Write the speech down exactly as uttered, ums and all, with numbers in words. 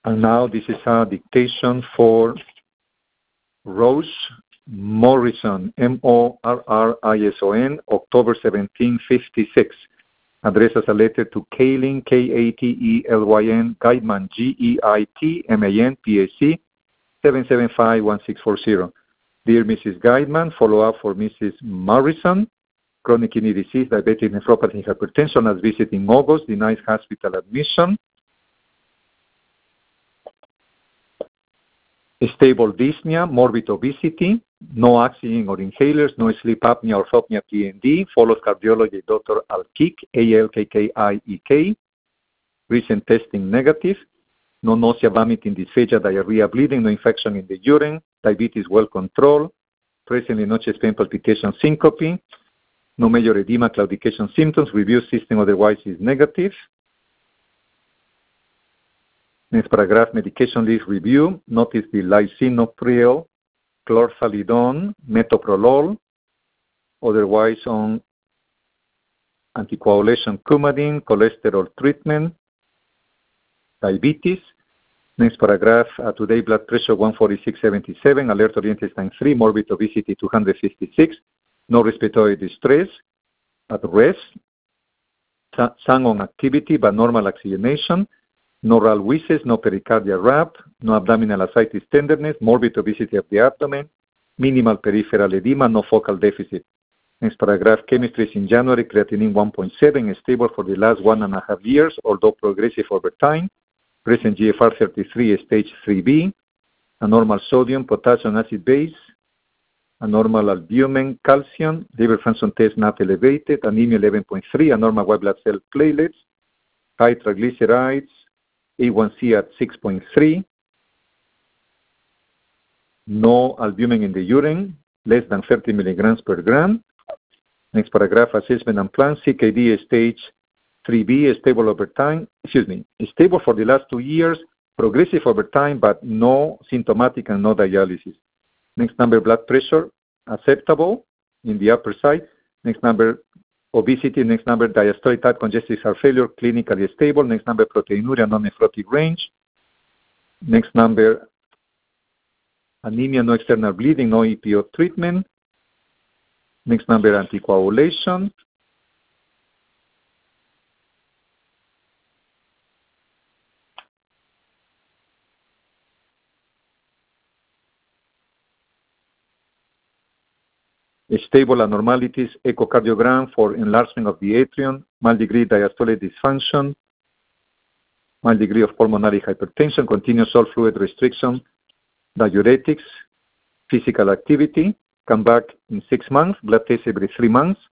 And now this is a dictation for Rose Morrison, M O R R I S O N, October seventeenth, fifty-six. Address as a letter to Kaylin, K A T E L Y N, Guidman, G E I T M A N, P A C, seven seven five one six four zero. Dear Missus Guidman, follow-up for Missus Morrison, chronic kidney disease, diabetic nephropathy, hypertension, as visit in August, denies hospital admission. Stable dyspnea, morbid obesity, no oxygen or inhalers, no sleep apnea or apnea P N D, follows cardiology Doctor Alkik, A L K K I E K, recent testing negative, no nausea, vomiting, dysphagia, diarrhea, bleeding, no infection in the urine, diabetes well controlled, presently no chest pain, palpitation, syncope, no major edema, claudication symptoms, review system otherwise is negative. Next paragraph, medication list review. Notice the lisinopril, chlorthalidone, metoprolol, otherwise on anticoagulation, Coumadin, cholesterol treatment, diabetes. Next paragraph, uh, today blood pressure one forty-six seventy-seven, alert oriented time three, morbid obesity two hundred fifty-six, no respiratory distress, at rest, sun on activity but normal oxygenation, no R A L wheezes, no pericardial rap, no abdominal ascites tenderness, morbid obesity of the abdomen, minimal peripheral edema, no focal deficit. Next paragraph, chemistry is in January, creatinine one point seven, stable for the last one and a half years, although progressive over time. Present G F R thirty-three, stage three B, a normal sodium, potassium, acid base, a normal albumin, calcium, liver function test not elevated, anemia eleven point three, a normal white blood cell platelets, high triglycerides, A one C at six point three, no albumin in the urine, less than thirty milligrams per gram. Next paragraph, assessment and plan, C K D stage three B, stable over time, excuse me, stable for the last two years, progressive over time, but no symptomatic and no dialysis. Next number, blood pressure, acceptable in the upper side. Next number, obesity. Next number, diastolic type congestive heart failure, clinically stable. Next number, proteinuria, non-nephrotic range. Next number, anemia, no external bleeding, no E P O treatment. Next number, anticoagulation. Stable abnormalities, echocardiogram for enlargement of the atrium, mild degree diastolic dysfunction, mild degree of pulmonary hypertension, continuous salt fluid restriction, diuretics, physical activity, come back in six months, blood test every three months,